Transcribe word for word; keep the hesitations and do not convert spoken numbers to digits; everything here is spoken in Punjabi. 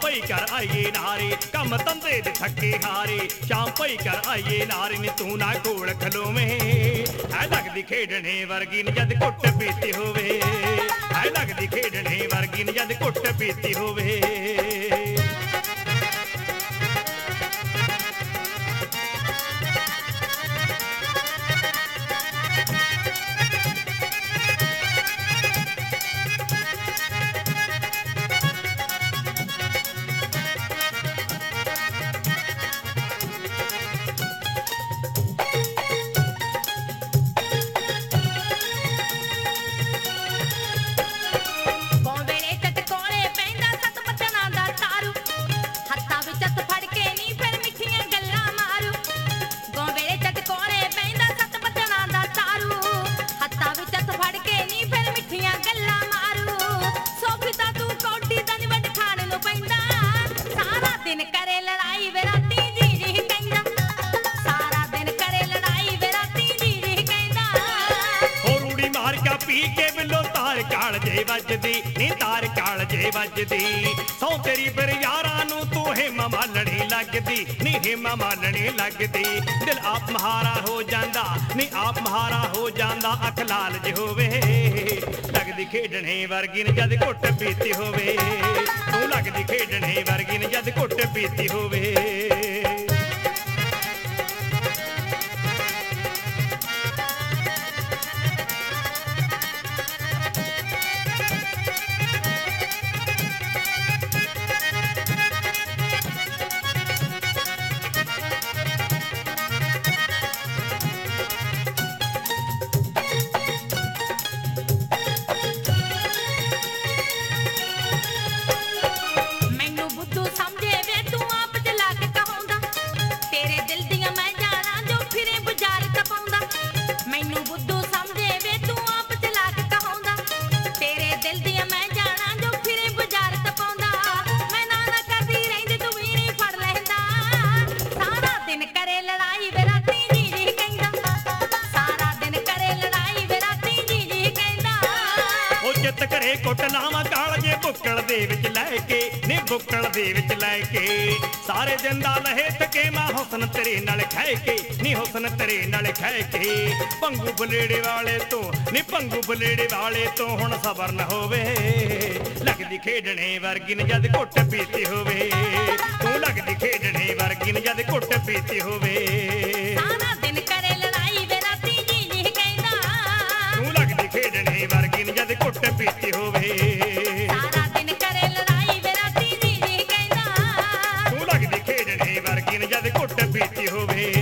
ਪਈ ਕਰ ਆਈਏ ਨਾਰੇ ਕੰਮ ਧੰਦੇ ਦੇ ਥੱਕੇ ਹਾਰੇ ਸ਼ਾਮ ਪਈ ਕਰ ਆਈਏ ਨਾਰੇ ਨੀ ਤੂੰ ਨਾ ਕੋਲ ਖਲੋਵੇਂ ਐ ਲੱਗਦੀ ਖੇਡਣੇ ਵਰਗੀ ਨੀ ਜਦ ਘੁੱਟ ਪੀਤੀ ਹੋਵੇ ਐ ਲੱਗਦੀ ਖੇਡਣੇ ਵਰਗੀ ਨੀ ਜਦ ਘੁੱਟ ਪੀਤੀ ਹੋਵੇ ਪੀ ਕੇ ਬਿੱਲੋ ਤਾਰ ਕਾਲ ਜੇ ਵੱਜਦੀ ਨੀ ਤਾਰ ਕਾਲ ਜੇ ਵੱਜਦੀ ਸੌ ਤੇਰੀ ਫਿਰ ਯਾਰਾਂ ਨੂੰ ਤੂੰ ਹਿਮ ਮਾਲਣੀ ਲੱਗਦੀ ਨੀ ਹਿਮ ਮਾਲਣੀ ਲੱਗਦੀ ਦਿਲ ਆਪ ਮਹਾਰਾ ਹੋ ਜਾਂਦਾ ਨੀ ਆਪ ਮਹਾਰਾ ਹੋ ਜਾਂਦਾ ਅੱਖ ਲਾਲ ਜ ਹੋਵੇ ਲੱਗਦੀ ਖੇਡਣੇ ਵਰਗੀ ਨ ਜਦ ਘੁੱਟ ਪੀਤੀ ਹੋਵੇ ਤੂੰ ਲੱਗਦੀ ਖੇਡਣੇ ਵਰਗੀ ਨ ਜਦ ਘੁੱਟ ਪੀਤੀ ਹੋਵੇ ਚਿੱਤ ਘਰੇ ਕੁੱਟ ਲਾਵਾਂ ਕਾਲ ਜੇ ਬੁੱਕਲ ਦੇ ਵਿੱਚ ਲੈ ਕੇ ਨੀ ਬੁੱਕਲ ਦੇ ਵਿੱਚ ਲੈ ਕੇ ਸਾਰੇ ਦਿਨ ਦਾ ਲਹੇ ਥਕੇ ਮਾਂ ਹੁਸਨ ਤੇਰੇ ਨਾਲ ਖਹਿ ਕੇ ਨੀ ਹੁਸਨ ਤੇਰੇ ਨਾਲ ਖਹਿ ਕੇ ਭੰਗੂ ਬਲੇੜੇ ਵਾਲੇ ਤੋਂ ਨੀ ਭੰਗੂ ਬਲੇੜੇ ਵਾਲੇ ਤੋਂ ਹੁਣ ਸਬਰ ਨਾ ਹੋਵੇ ਲੱਗਦੀ ਖੇਡਣੇ ਵਰਗੀ ਨ ਜਦ ਘੁੱਟ ਪੀਤੀ ਹੋਵੇ ਤੂੰ ਲੱਗਦੀ ਖੇਡਣੇ ਵਰਗੀ ਨ ਜਦ ਘੁੱਟ ਪੀਤੀ ਹੋਵੇ ਸਾਰਾ ਦਿਨ ਕਰੇ ਲੜਾਈ ਵੇ ਰਾਤੀ ਜੀ ਜੀ ਕਹਿੰਦਾ ਤੂੰ ਲੱਗਦੀ ਖੇਡਣੇ ਵਰਗੀ ਨ ਜਦ ਘੁੱਟ ਪੀਤੀ ਹੋਵੇ ਸਾਰਾ ਦਿਨ ਕਰੇ ਲੜਾਈ ਵੇ ਰਾਤੀ ਜੀ ਜੀ ਕਹਿੰਦਾ ਤੂੰ ਲੱਗਦੀ ਖੇਡਣੇ ਵਰਗੀ ਨ ਜਦ ਘੁੱਟ ਪੀਤੀ ਹੋਵੇ